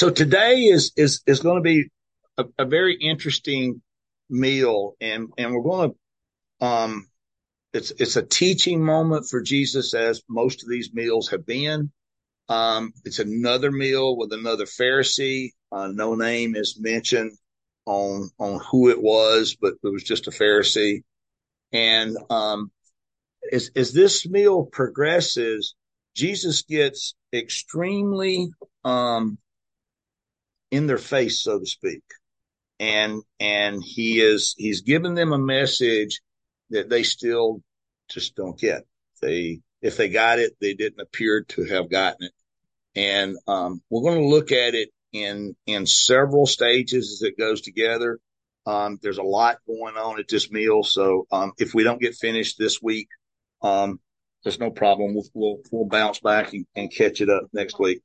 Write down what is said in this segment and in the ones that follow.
So today is going to be a very interesting meal, and we're going to it's a teaching moment for Jesus, as most of these meals have been. It's another meal with another Pharisee. No name is mentioned on who it was, but it was just a Pharisee. And as this meal progresses, Jesus gets extremely in their face, so to speak. And he's given them a message that they still just don't get. If they got it, they didn't appear to have gotten it. And we're going to look at it in several stages as it goes together. There's a lot going on at this meal, so if we don't get finished this week, there's no problem. We'll bounce back and catch it up next week.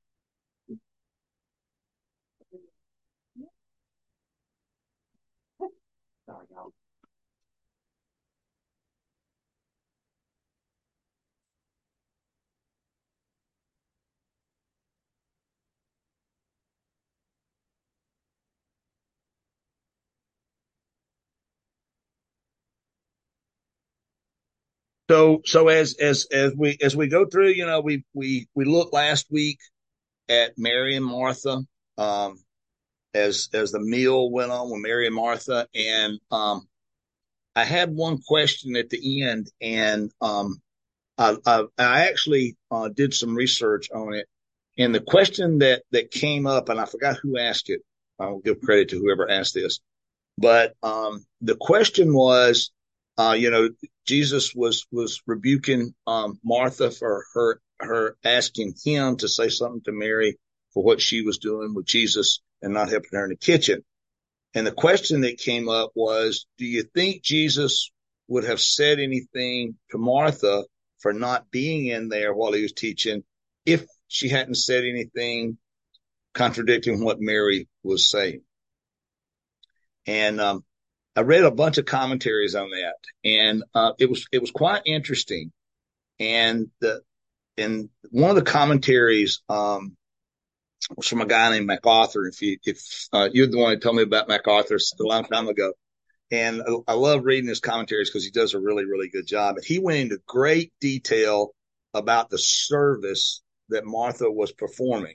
So as we go through, we looked last week at Mary and Martha, um, as the meal went on with Mary and Martha, and I had one question at the end, and I actually did some research on it, and the question that came up, and I forgot who asked it. I'll give credit to whoever asked this, but the question was, you know, Jesus was rebuking Martha for her asking him to say something to Mary for what she was doing with Jesus and not helping her in the kitchen. And the question that came up was, do you think Jesus would have said anything to Martha for not being in there while he was teaching if she hadn't said anything contradicting what Mary was saying? And I read a bunch of commentaries on that, and it was quite interesting. And one of the commentaries was from a guy named MacArthur. If you're the one who told me about MacArthur a long time ago, and I love reading his commentaries because he does a really really good job. And he went into great detail about the service that Martha was performing,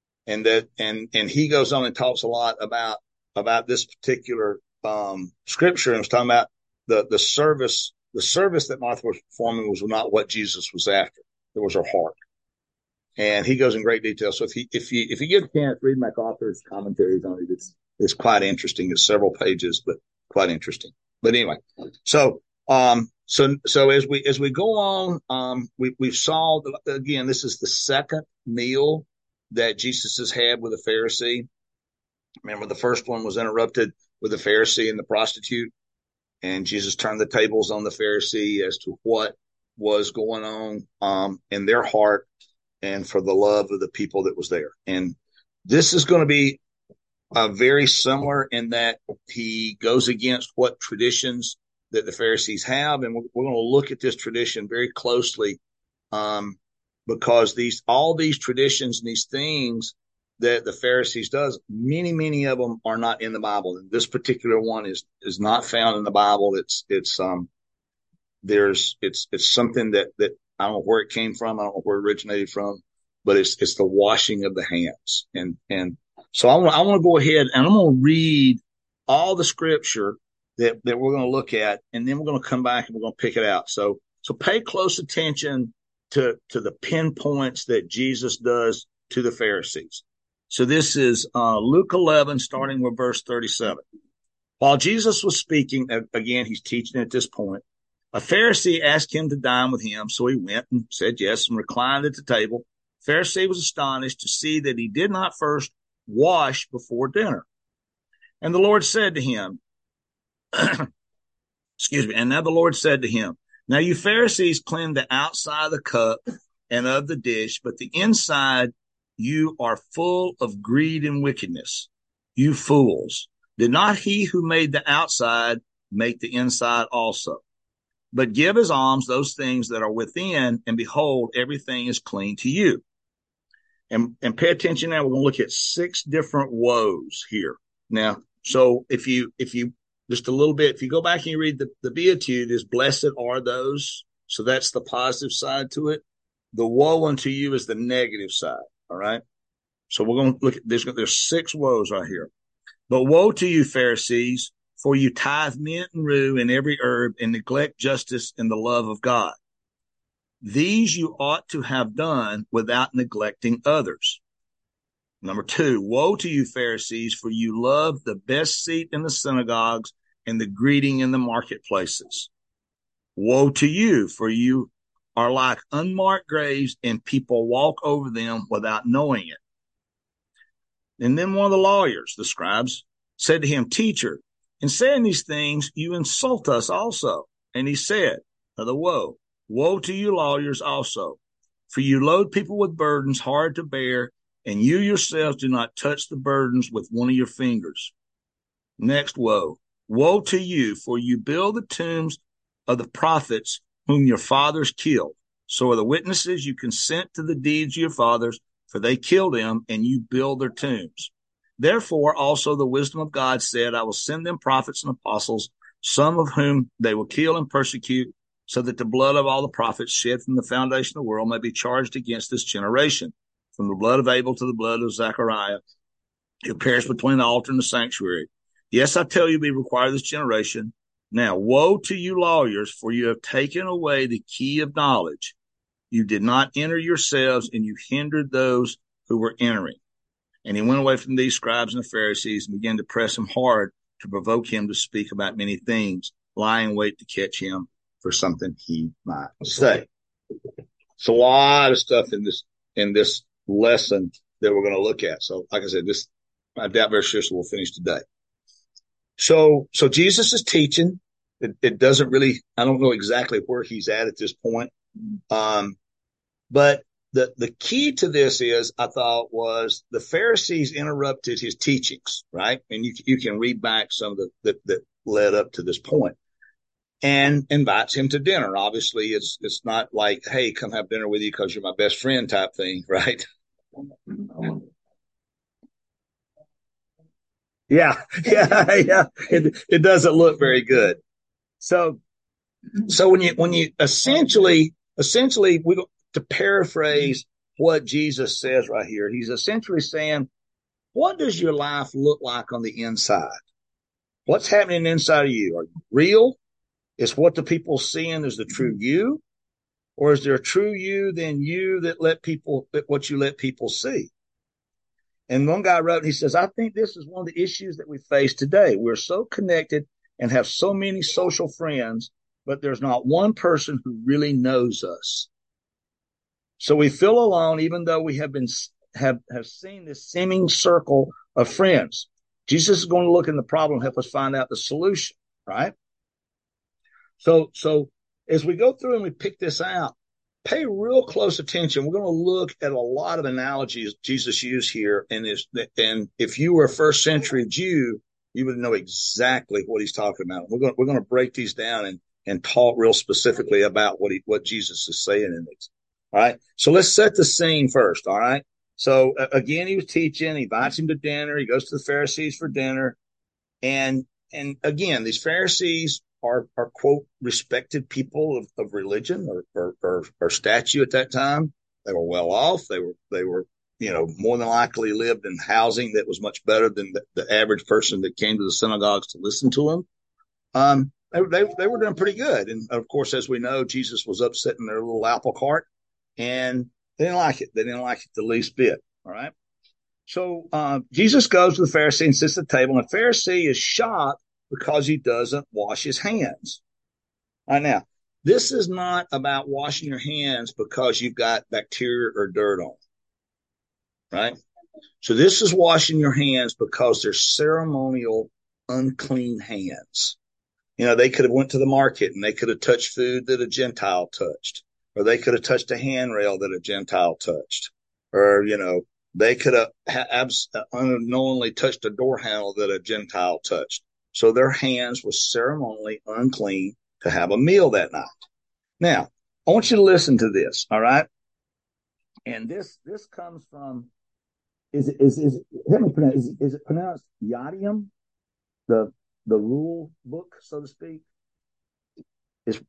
and he goes on and talks a lot about this particular scripture, and was talking about the service that Martha was performing was not what Jesus was after. It was her heart, and he goes in great detail. So if you get a chance, read MacArthur's commentaries on it. It's quite interesting. It's several pages, but quite interesting. But anyway, so as we go on, we saw again, this is the second meal that Jesus has had with a Pharisee. Remember, the first one was interrupted with the Pharisee and the prostitute, and Jesus turned the tables on the Pharisee as to what was going on in their heart and for the love of the people that was there. And this is going to be very similar in that he goes against what traditions that the Pharisees have, and we're going to look at this tradition very closely, because all these traditions and these things that the Pharisees does, many of them are not in the Bible. And this particular one is not found in the Bible. It's something that I don't know where it came from. I don't know where it originated from, but it's the washing of the hands. And so I want to go ahead and I'm going to read all the scripture that we're going to look at, and then we're going to come back and we're going to pick it out. So pay close attention to the pinpoints that Jesus does to the Pharisees. So this is Luke 11, starting with verse 37. While Jesus was speaking, again, he's teaching at this point, a Pharisee asked him to dine with him, so he went and said yes and reclined at the table. The Pharisee was astonished to see that he did not first wash before dinner. And the Lord said to him, excuse me, and now the Lord said to him, now you Pharisees cleanse the outside of the cup and of the dish, but the inside you are full of greed and wickedness. You fools, did not he who made the outside make the inside also? But give as alms those things that are within, and behold, everything is clean to you. And pay attention now. We're going to look at 6 different woes here. Now, so if you just a little bit, if you go back and you read the Beatitude is blessed are those. So that's the positive side to it. The woe unto you is the negative side. All right. So we're going to look at there's 6 woes right here. But woe to you, Pharisees, for you tithe mint and rue and every herb and neglect justice and the love of God. These you ought to have done without neglecting others. Number 2, woe to you, Pharisees, for you love the best seat in the synagogues and the greeting in the marketplaces. Woe to you, for you are like unmarked graves and people walk over them without knowing it. And then one of the lawyers, the scribes, said to him, Teacher, in saying these things, you insult us also. And he said, the woe to you lawyers also, for you load people with burdens hard to bear, and you yourselves do not touch the burdens with one of your fingers. Next woe to you, for you build the tombs of the prophets whom your fathers killed. So are the witnesses, you consent to the deeds of your fathers, for they killed them, and you build their tombs. Therefore also the wisdom of God said, I will send them prophets and apostles, some of whom they will kill and persecute, so that the blood of all the prophets shed from the foundation of the world may be charged against this generation, from the blood of Abel to the blood of Zechariah, who perished between the altar and the sanctuary. Yes, I tell you, be required of this generation. Now, woe to you lawyers, for you have taken away the key of knowledge. You did not enter yourselves, and you hindered those who were entering. And he went away from these scribes and the Pharisees and began to press him hard to provoke him to speak about many things, lying in wait to catch him for something he might say. It's a lot of stuff in this lesson that we're going to look at. So, like I said, I doubt very seriously we'll finish today. So Jesus is teaching. It doesn't really, I don't know exactly where he's at this point. But the key to this is, I thought, was the Pharisees interrupted his teachings, right? And you can read back some of that led up to this point, and invites him to dinner. Obviously, it's not like, hey, come have dinner with you because you're my best friend type thing, right? Yeah. It doesn't look very good. So when you essentially we to paraphrase what Jesus says right here, he's essentially saying, what does your life look like on the inside? What's happening inside of you? Are you real? Is what the people seeing is the true you? Or is there a true you than you that what you let people see? And one guy wrote, he says, I think this is one of the issues that we face today. We're so connected and have so many social friends, but there's not one person who really knows us. So we feel alone, even though we have seen this seeming circle of friends. Jesus is going to look in the problem and help us find out the solution, right? So as we go through and we pick this out, pay real close attention. We're going to look at a lot of analogies Jesus used here. And if you were a first century Jew, you would know exactly what he's talking about. We're going to break these down and talk real specifically about what Jesus is saying in these. All right. So let's set the scene first. All right. So again, he was teaching, he invites him to dinner. He goes to the Pharisees for dinner. And again, these Pharisees are quote respected people of religion or statue at that time. They were well off. They were more than likely lived in housing that was much better than the average person that came to the synagogues to listen to them. They were doing pretty good. And of course, as we know, Jesus was upsetting their little apple cart, and they didn't like it. They didn't like it the least bit. All right. So Jesus goes to the Pharisee and sits at the table, and the Pharisee is shocked because he doesn't wash his hands. All right, now, this is not about washing your hands because you've got bacteria or dirt on, right? So this is washing your hands because they're ceremonial, unclean hands. They could have went to the market and they could have touched food that a Gentile touched, or they could have touched a handrail that a Gentile touched, or, they could have unknowingly touched a door handle that a Gentile touched. So their hands were ceremonially unclean to have a meal that night. Now, I want you to listen to this, all right? And this comes from let me pronounce is it pronounced Yadiam, the rule book, so to speak? It's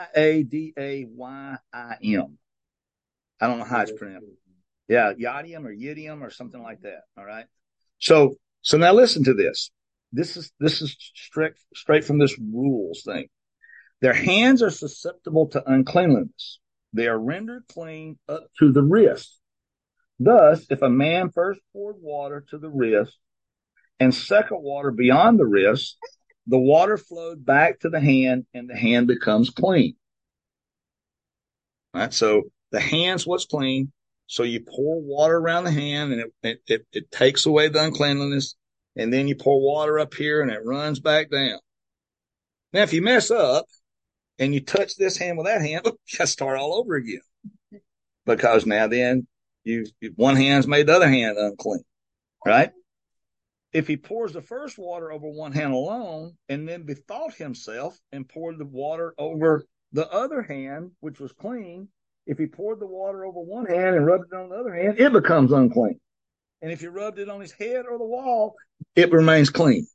Yadaym. I don't know how it's pronounced. Yeah, Yadium or Yidium or something like that. All right. So now listen to this. This is straight from this rules thing. Their hands are susceptible to uncleanliness. They are rendered clean up to the wrist. Thus, if a man first poured water to the wrist and second water beyond the wrist, the water flowed back to the hand and the hand becomes clean. All right. So the hand's what's clean. So you pour water around the hand and it takes away the uncleanliness. And then you pour water up here and it runs back down. Now, if you mess up and you touch this hand with that hand, you got to start all over again. Because now then one hand's made the other hand unclean, right? If he pours the first water over one hand alone and then bethought himself and poured the water over the other hand, which was clean, if he poured the water over one hand and rubbed it on the other hand, it becomes unclean. And if you rubbed it on his head or the wall, it remains clean.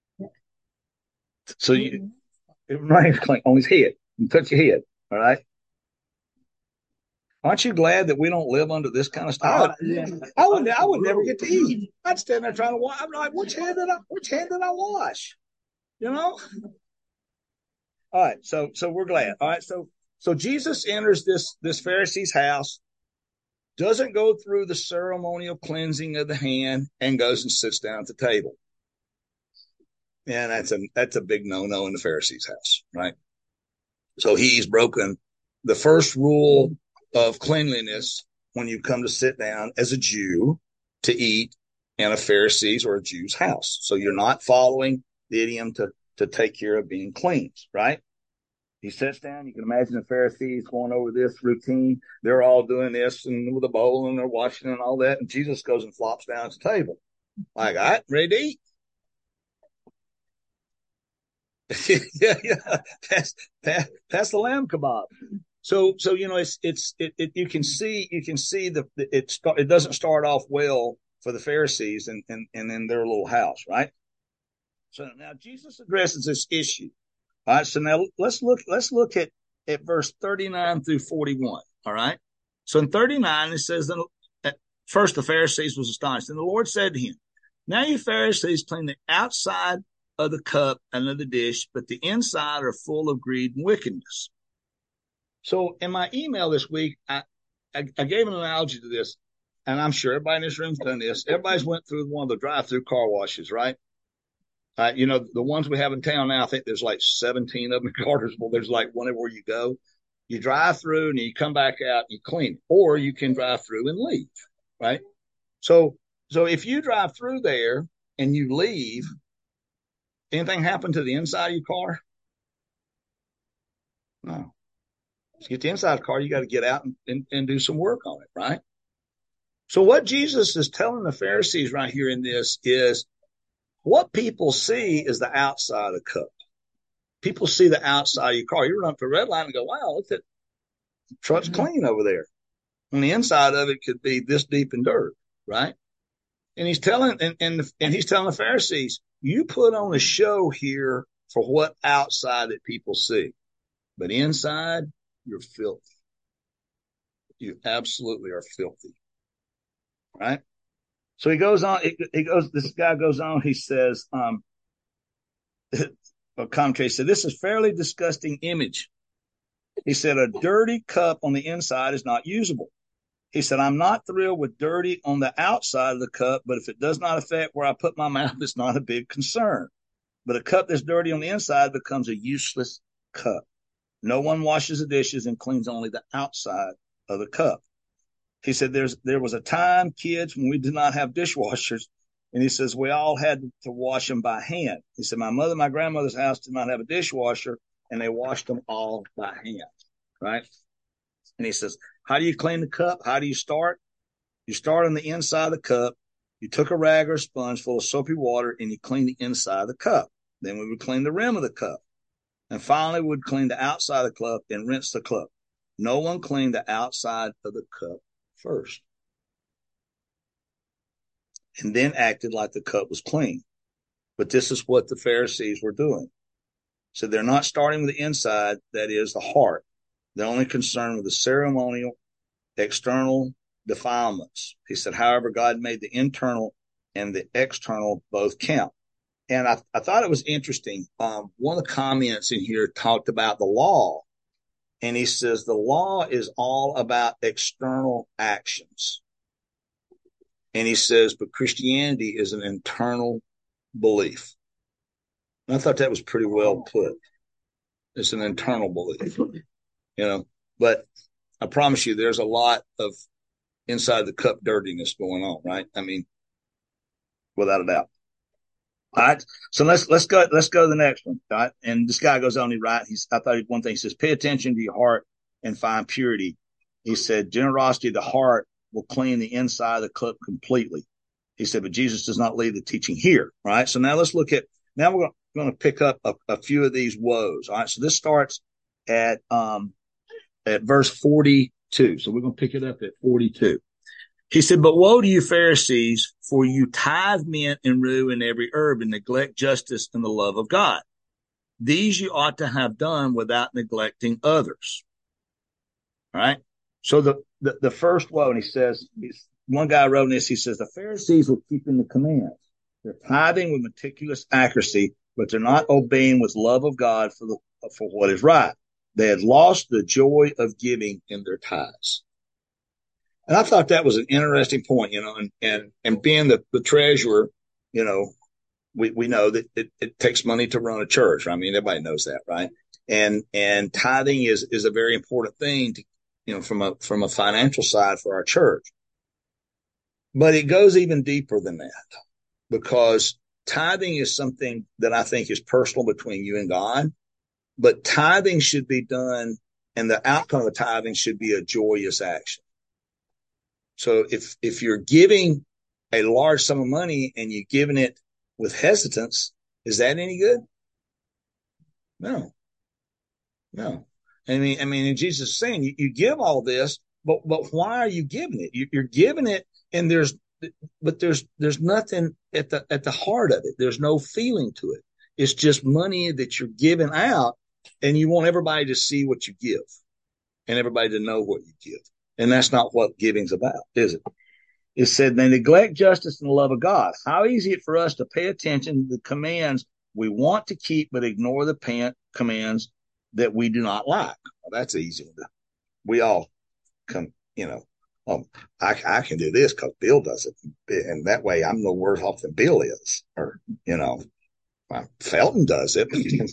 So it remains clean on his head. You touch your head, all right? Aren't you glad that we don't live under this kind of stuff? I would never get to eat. I'd stand there trying to wash. I'm like, which hand did I wash? You know? All right, so we're glad. All right, so Jesus enters this Pharisee's house, doesn't go through the ceremonial cleansing of the hand, and goes and sits down at the table. And that's a big no-no in the Pharisee's house, right? So he's broken the first rule of cleanliness when you come to sit down as a Jew to eat in a Pharisee's or a Jew's house. So you're not following the idiom to take care of being clean, right? He sits down. You can imagine the Pharisees going over this routine. They're all doing this and with a bowl and they're washing and all that. And Jesus goes and flops down at the table. Like, all right, ready to eat? yeah. Pass the lamb kebab. So you know you can see it doesn't start off well for the Pharisees and in their little house, right? So now Jesus addresses this issue. All right. So now let's look at verse 39 through 41. All right. So in 39 it says that at first the Pharisees was astonished, and the Lord said to him, "Now you Pharisees clean the outside of the cup and of the dish, but the inside are full of greed and wickedness." So in my email this week, I gave an analogy to this, and I'm sure everybody in this room's done this. Everybody's went through one of the drive-through car washes, right? You know, the ones we have in town now, I think there's like 17 of them in Cartersville. There's like one everywhere you go. You drive through and you come back out and you clean it, or you can drive through and leave, right? So if you drive through there and you leave, anything happen to the inside of your car? No. To get the inside of the car, you got to get out and do some work on it, right? So what Jesus is telling the Pharisees right here in this is what people see is the outside of the cup. People see the outside of your car. You run up to a red light and go, wow, look at the truck's clean over there. On the inside of it could be this deep in dirt, right? And he's telling he's telling the Pharisees, you put on a show here for what outside that people see, but inside you're filthy. You absolutely are filthy, right? So he goes on. This guy goes on. He says, a commentary said, "This is fairly disgusting image." He said, "A dirty cup on the inside is not usable." He said, "I'm not thrilled with dirty on the outside of the cup, but if it does not affect where I put my mouth, it's not a big concern. But a cup that's dirty on the inside becomes a useless cup. No one washes the dishes and cleans only the outside of the cup." He said, there was a time, kids, when we did not have dishwashers. And he says, we all had to wash them by hand. He said, my grandmother's house did not have a dishwasher, and they washed them all by hand, right? And he says, how do you clean the cup? How do you start? You start on the inside of the cup. You took a rag or a sponge full of soapy water, and you clean the inside of the cup. Then we would clean the rim of the cup. And finally, we'd clean the outside of the cup and rinse the cup. No one cleaned the outside of the cup first, and then acted like the cup was clean. But this is what the Pharisees were doing. So they're not starting with the inside, that is the heart. They're only concerned with the ceremonial, external defilements. He said, however, God made the internal and the external both count. And I thought it was interesting. One of the comments in here talked about the law. And he says the law is all about external actions. And he says, but Christianity is an internal belief. And I thought that was pretty well put. It's an internal belief, but I promise you there's a lot of inside the cup dirtiness going on, right? I mean, without a doubt. All right. So let's go to the next one. All right. And this guy goes on, he writes, I thought one thing, he says, pay attention to your heart and find purity. He said, generosity of the heart will clean the inside of the cup completely. He said, but Jesus does not leave the teaching here. Right. So now let's look at, now we're going to pick up a few of these woes. All right. So this starts at verse 42. So we're going to pick it up at 42. He said, but woe to you, Pharisees, for you tithe mint and rue and every herb and neglect justice and the love of God. These you ought to have done without neglecting others. All right. So the first woe, and he says, one guy wrote this, he says, the Pharisees were keeping the commands. They're tithing with meticulous accuracy, but they're not obeying with love of God for what is right. They had lost the joy of giving in their tithes. And I thought that was an interesting point, and being the treasurer, we know that it takes money to run a church. I mean, everybody knows that, right? And tithing is a very important thing to, from a financial side for our church. But it goes even deeper than that, because tithing is something that I think is personal between you and God, but tithing should be done, and the outcome of tithing should be a joyous action. So if you're giving a large sum of money and you're giving it with hesitance, is that any good? No. I mean, Jesus is saying you give all this, but why are you giving it? You're giving it, and there's nothing at the heart of it. There's no feeling to it. It's just money that you're giving out, and you want everybody to see what you give, and everybody to know what you give. And that's not what giving's about, is it? It said they neglect justice and the love of God. How easy it for us to pay attention to the commands we want to keep, but ignore the commands that we do not like. Well, that's easy. We all come, I can do this because Bill does it. And that way I'm no worse off than Bill is. Or, Felton does it.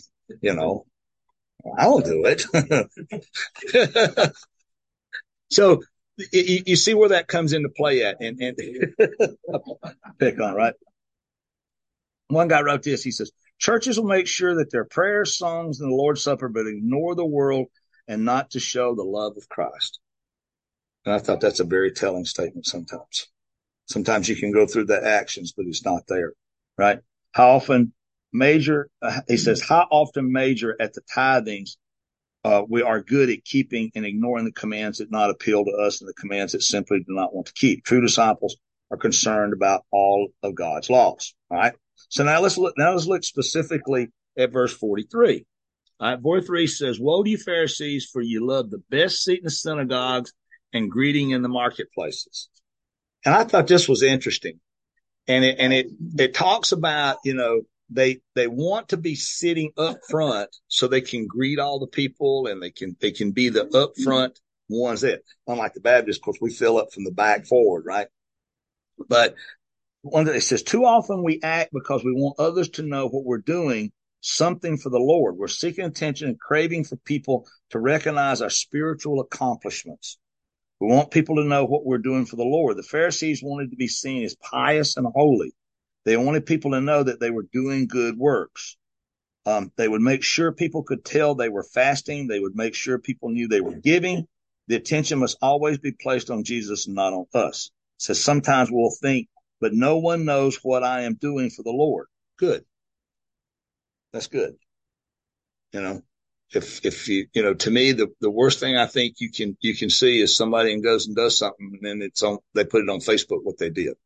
I don't do it. So you see where that comes into play at, and pick on, right? One guy wrote this. He says, churches will make sure that their prayers, songs, and the Lord's Supper, but ignore the world and not to show the love of Christ. And I thought that's a very telling statement sometimes. Sometimes you can go through the actions, but it's not there, right? How often he says, how often major at the tithings we are good at keeping and ignoring the commands that not appeal to us and the commands that simply do not want to keep. True disciples are concerned about all of God's laws. All right. So now let's look specifically at verse 43. All right. 43 says, woe to you, Pharisees, for you love the best seat in the synagogues and greeting in the marketplaces. And I thought this was interesting. And it talks about, they want to be sitting up front so they can greet all the people, and they can be the up front ones that, unlike the Baptists, of course, we fill up from the back forward, right? But one that it says, too often we act because we want others to know what we're doing, something for the Lord. We're seeking attention and craving for people to recognize our spiritual accomplishments. We want people to know what we're doing for the Lord. The Pharisees wanted to be seen as pious and holy. They wanted people to know that they were doing good works. They would make sure people could tell they were fasting. They would make sure people knew they were giving. The attention must always be placed on Jesus and not on us. It says sometimes we'll think, but no one knows what I am doing for the Lord. Good. That's good. if you, to me, the worst thing I think you can see is somebody and goes and does something and then they put it on Facebook what they did.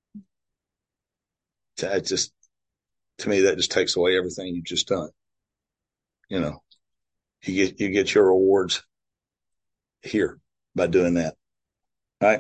To me, that just takes away everything you've just done. You get your rewards here by doing that. Right.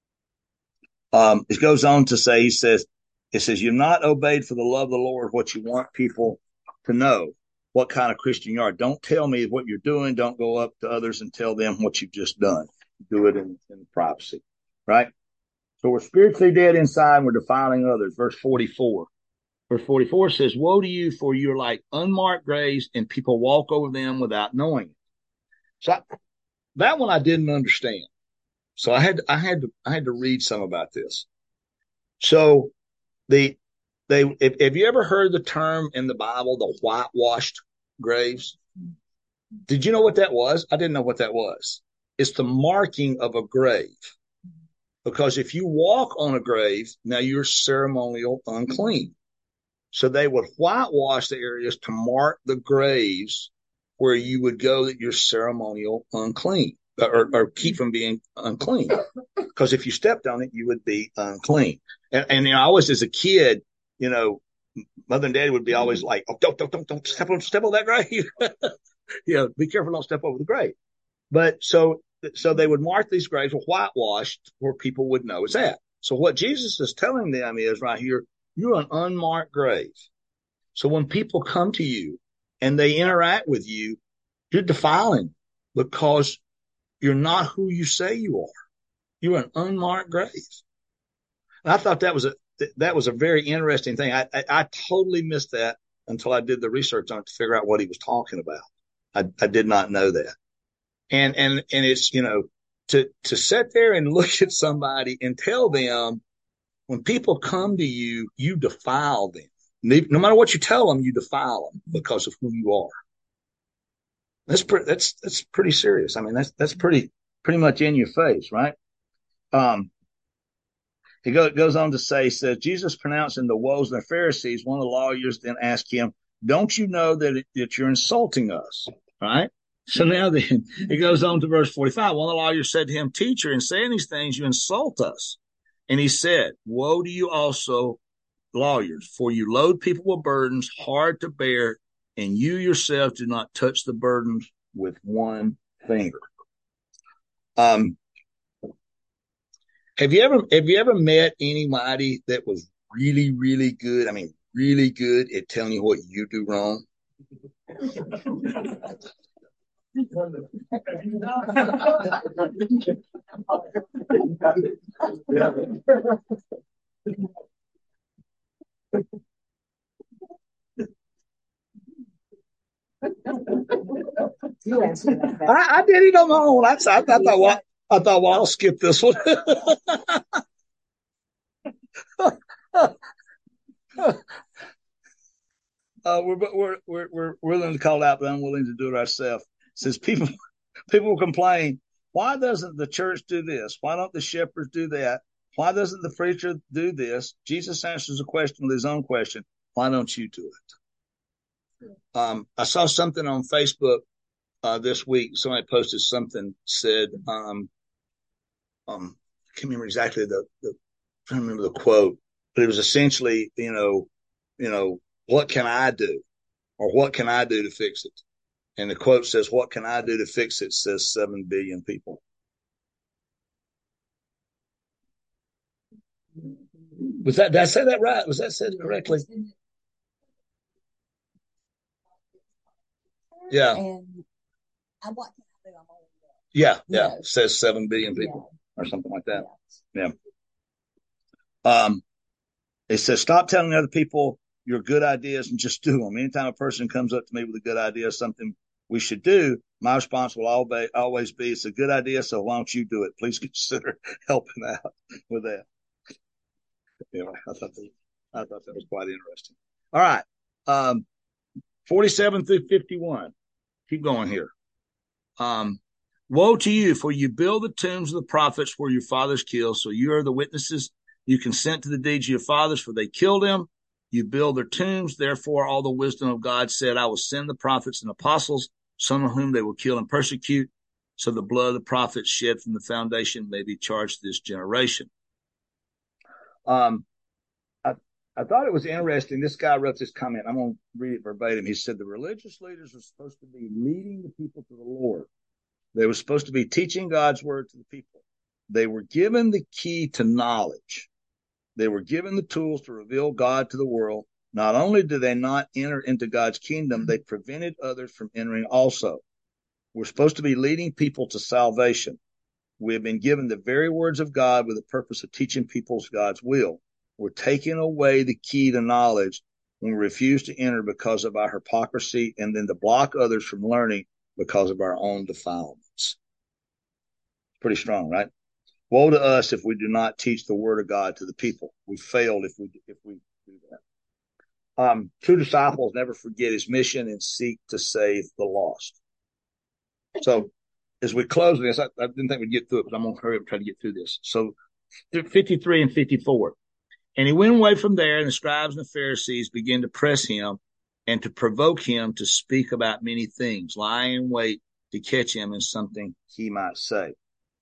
It goes on to say, it says, you've not obeyed for the love of the Lord what you want people to know what kind of Christian you are. Don't tell me what you're doing. Don't go up to others and tell them what you've just done. Do it in privacy. Right. So we're spiritually dead inside and we're defiling others. Verse 44. Verse 44 says, woe to you, for you're like unmarked graves and people walk over them without knowing it. So that one I didn't understand. So I had to read some about this. So have you ever heard the term in the Bible, the whitewashed graves? Did you know what that was? I didn't know what that was. It's the marking of a grave. Because if you walk on a grave, now you're ceremonial unclean. So they would whitewash the areas to mark the graves where you would go that you're ceremonial unclean or keep from being unclean. Because if you stepped on it, you would be unclean. And I always, as a kid, mother and daddy would be always like, oh, don't step on that grave. Be careful, don't step over the grave. But so they would mark these graves with whitewashed where people would know it's at. So what Jesus is telling them is right here, you're an unmarked grave. So when people come to you and they interact with you, you're defiling because you're not who you say you are. You're an unmarked grave. And I thought that was a very interesting thing. I totally missed that until I did the research on it to figure out what he was talking about. I did not know that. And it's, to sit there and look at somebody and tell them when people come to you, you defile them. No matter what you tell them, you defile them because of who you are. That's pretty serious. I mean, that's pretty much in your face, right? He goes on to say, says, Jesus pronouncing the woes of the Pharisees, one of the lawyers then asked him, don't you know that you're insulting us? Right? So now then, it goes on to verse 45. One of the lawyers said to him, teacher, in saying these things, you insult us. And he said, woe to you also, lawyers, for you load people with burdens hard to bear, and you yourself do not touch the burdens with one finger. Have you ever met anybody that was really, really good? I mean, really good at telling you what you do wrong? I did it on my own. I thought, well, I'll skip this one. We're willing to call out, but unwilling to do it ourselves. Says people complain, why doesn't the church do this? Why don't the shepherds do that? Why doesn't the preacher do this? Jesus answers the question with his own question. Why don't you do it? I saw something on Facebook this week. Somebody posted something, said, I can't remember exactly trying to remember the quote, but it was essentially, what can I do? Or what can I do to fix it? And the quote says, what can I do to fix it? Says 7 billion people. Did I say that right? Was that said correctly? Yeah. And what can I do? Yeah. It says 7 billion people or something like that. Yeah. It says, stop telling other people your good ideas and just do them. Anytime a person comes up to me with a good idea, something we should do, my response will always be, it's a good idea, so why don't you do it? Please consider helping out with that. Anyway, I thought that was quite interesting. All right. 47 through 51. Keep going here. Woe to you, for you build the tombs of the prophets where your fathers killed, so you are the witnesses. You consent to the deeds of your fathers, for they killed them. You build their tombs. Therefore, all the wisdom of God said, I will send the prophets and apostles some of whom they will kill and persecute. So the blood of the prophets shed from the foundation may be charged to this generation. Um, I, I thought it was interesting. This guy wrote this comment. I'm going to read it verbatim. He said, the religious leaders were supposed to be leading the people to the Lord. They were supposed to be teaching God's word to the people. They were given the key to knowledge. They were given the tools to reveal God to the world. Not only did they not enter into God's kingdom, they prevented others from entering also. We're supposed to be leading people to salvation. We have been given the very words of God with the purpose of teaching people God's will. We're taking away the key to knowledge when we refuse to enter because of our hypocrisy, and then to block others from learning because of our own defilements. Pretty strong, right? Woe to us if we do not teach the word of God to the people. We failed if we do that. True disciples never forget his mission and seek to save the lost. So as we close this, I didn't think we'd get through it, but I'm going to hurry up and try to get through this. So 53 and 54. And he went away from there, and the scribes and the Pharisees began to press him and to provoke him to speak about many things, lying in wait to catch him in something he might say.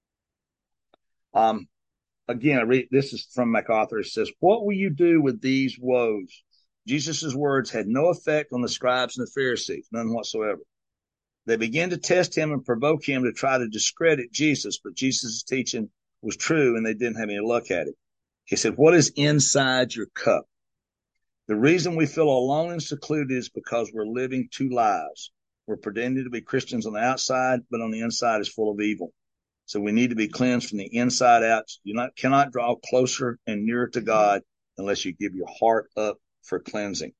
Again, I read, this is from MacArthur. It says, what will you do with these woes? Jesus' words had no effect on the scribes and the Pharisees, none whatsoever. They began to test him and provoke him to try to discredit Jesus, but Jesus' teaching was true and they didn't have any luck at it. He said, what is inside your cup? The reason we feel alone and secluded is because we're living two lives. We're pretending to be Christians on the outside, but on the inside is full of evil. So we need to be cleansed from the inside out. You cannot draw closer and nearer to God unless you give your heart up for cleansing.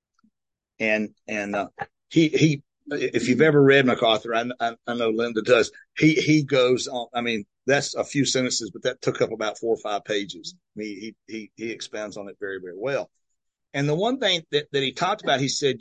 And he if you've ever read MacArthur, I know Linda does. He goes on. I mean, that's a few sentences, but that took up about 4 or 5 pages. He expounds on it very, very well. And the one thing that he talked about, he said,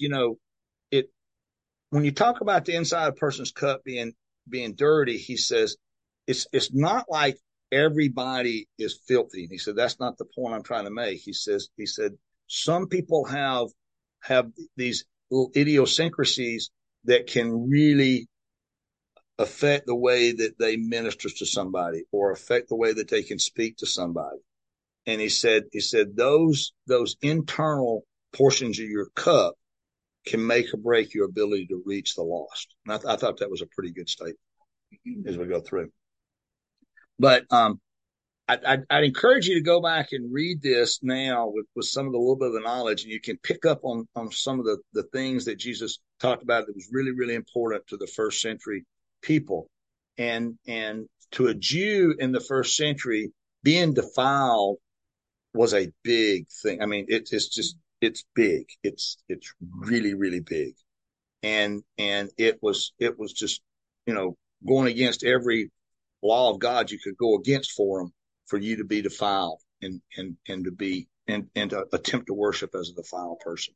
when you talk about the inside of a person's cup being dirty, he says, it's not like everybody is filthy. And he said, that's not the point I'm trying to make. He said, some people have these little idiosyncrasies that can really affect the way that they minister to somebody or affect the way that they can speak to somebody. And he said those internal portions of your cup can make or break your ability to reach the lost. And I thought that was a pretty good statement as we go through. But I'd encourage you to go back and read this now with some of the little bit of the knowledge, and you can pick up on some of the things that Jesus talked about that was really, really important to the first century people. And to a Jew in the first century, being defiled was a big thing. I mean, it's big. It's really, really big. And it was just, going against every law of God you could go against for you to be defiled and to be and to attempt to worship as a defiled person.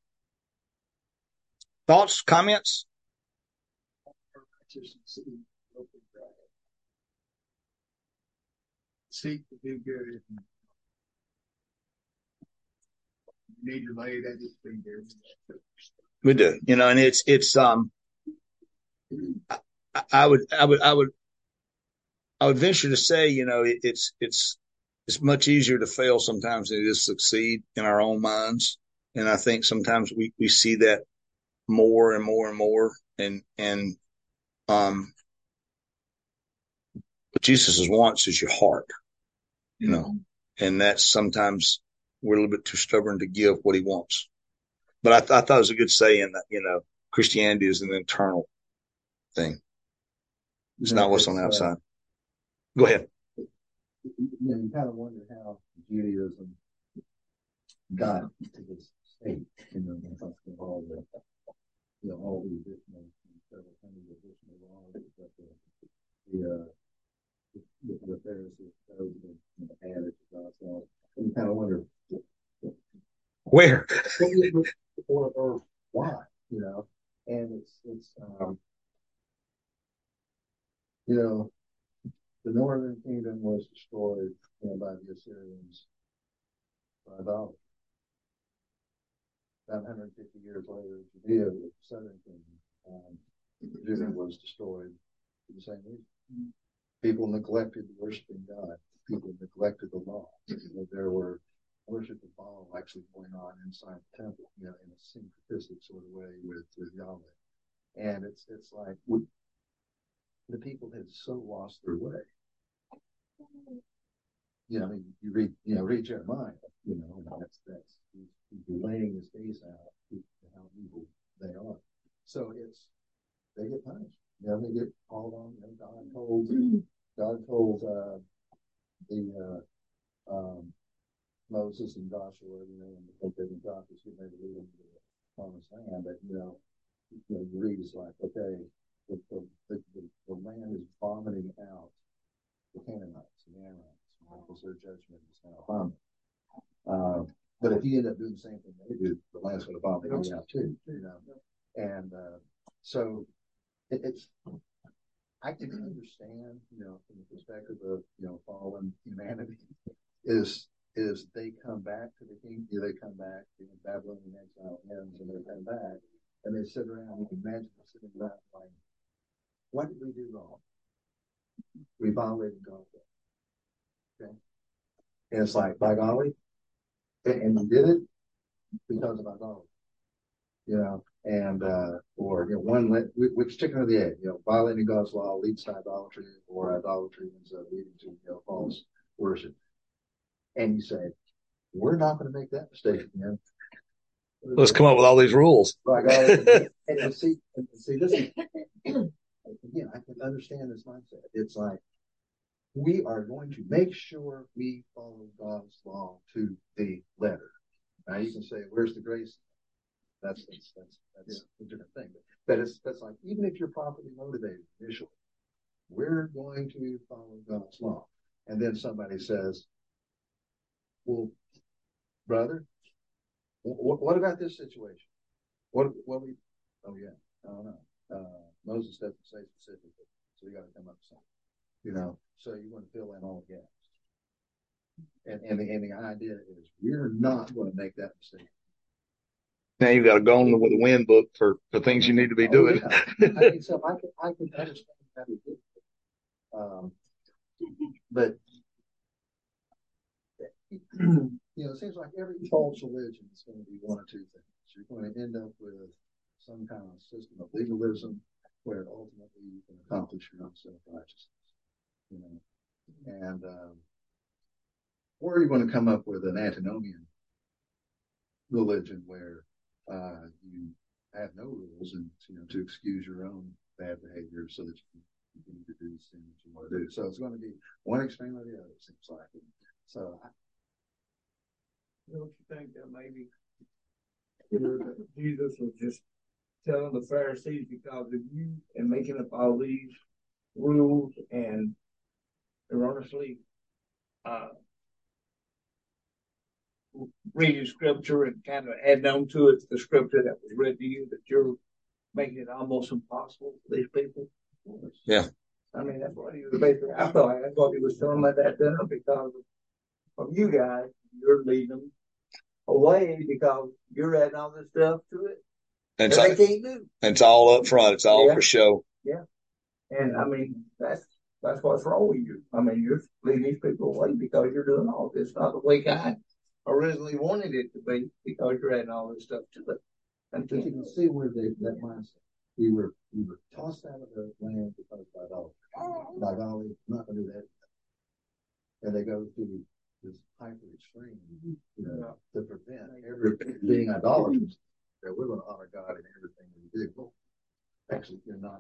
Thoughts, comments? Seek to do good. You need to lay that just be there. We do, and it's I would venture to say, it's much easier to fail sometimes than it is to succeed in our own minds. And I think sometimes we see that more and more and more. And what Jesus wants is your heart, and that's sometimes we're a little bit too stubborn to give what he wants. But I thought it was a good saying that, Christianity is an internal thing. It's not what's on the outside. Go ahead. You kind of wonder how Judaism got to this state, all the, all the additional, several hundred additional laws that the Pharisees added to God's law. And you kind of wonder where or why, and it's the northern kingdom was destroyed by the Assyrians by idolatry. About 150 years later, Judea, the southern kingdom, Judah was destroyed for the same reason. People neglected worshiping God. People neglected the law. There were worship of Baal actually going on inside the temple, in a syncretistic sort of way with Yahweh. And it's like the people had so lost their way. Read Jeremiah, and that's he's laying his face out how evil they are. So they get punished. They get called on. God told Moses and Joshua, and Joshua's getting ready to lead them to the promised land. But you read, it's like, okay, the land is vomiting out the Canaanites and the Amorites because their judgment is now upon them. But if you end up doing the same thing they do, the land's going to vomit you out too. And so it's. I can understand, from the perspective of fallen humanity, is they come back to the king, they come back, Babylonian exile ends, and they come back, and they sit around. You can imagine them sitting around like, what did we do wrong? We violated God's will. Okay, and it's like, by golly, and we did it because of idolatry. And or which chicken or the egg, violating God's law leads to idolatry, or idolatry ends up leading to false worship. And you say, we're not going to make that mistake again. Let's come up with all these rules. By God, and see this is, again, I can understand this mindset. It's like, we are going to make sure we follow God's law to the letter. Now you can say, where's the grace? That's a different thing. But that's like, even if you're properly motivated initially, we're going to follow God's law. And then somebody says, well, brother, what about this situation? Oh yeah, I don't know. Moses doesn't say specifically, so you got to come up with something. So you want to fill in all the gaps. And the idea is, we're not going to make that mistake. Now you got to go on with the wind book for things you need to be doing. Yeah. I can understand that. But it seems like every false religion is going to be one or two things. You're going to end up with some kind of system of legalism where ultimately you can accomplish your own self-righteousness. And or you're going to come up with an antinomian religion where you have no rules, and to excuse your own bad behavior so that you can continue to do the things that you want to do. So it's going to be one extreme or the other, it seems like. So don't you think that maybe Jesus was just telling the Pharisees, because of you and making up all these rules and erroneously reading scripture and kind of adding on to it the scripture that was read to you, that you're making it almost impossible for these people? Yeah. I mean, that's what he was basically, I thought that's what he was telling them at that dinner, because of you guys, you're leading them away because you're adding all this stuff to it that they can't do. It's all up front. It's all for show. Yeah. And I mean, that's what's wrong with you. I mean, you're leading these people away because you're doing all this, not the way God originally wanted it to be, because you're adding all this stuff to it. And you can see where that mindset. We were tossed out of the land because of idolatry. By golly, I'm not going to do that. And they go to this hyper extreme, to prevent being idolaters. That we're going to honor God in everything we do. Well, actually, you're not.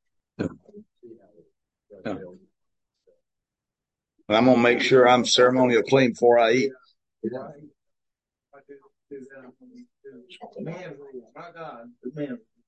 I'm going to make sure I'm ceremonial clean before I eat. Man rules, not God. The man.